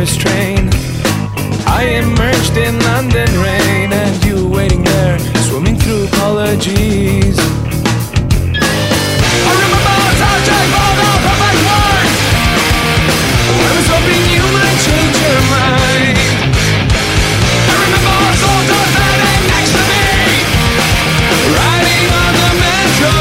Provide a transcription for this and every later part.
Paris train. I emerged in London rain, and you waiting there, swimming through apologies. I remember such a all the perfect words. I was hoping you might change your mind. I remember soldiers standing next to me, riding on the metro.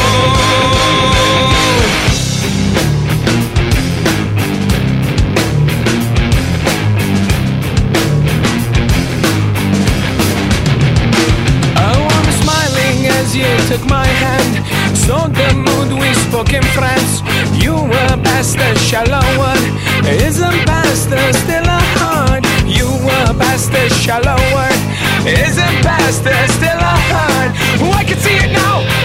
As you took my hand, so the mood we spoke in France. You were past the shallow one. Isn't past the still a heart? You were past the shallow one. Isn't past the still a heart? Oh, I can see it now.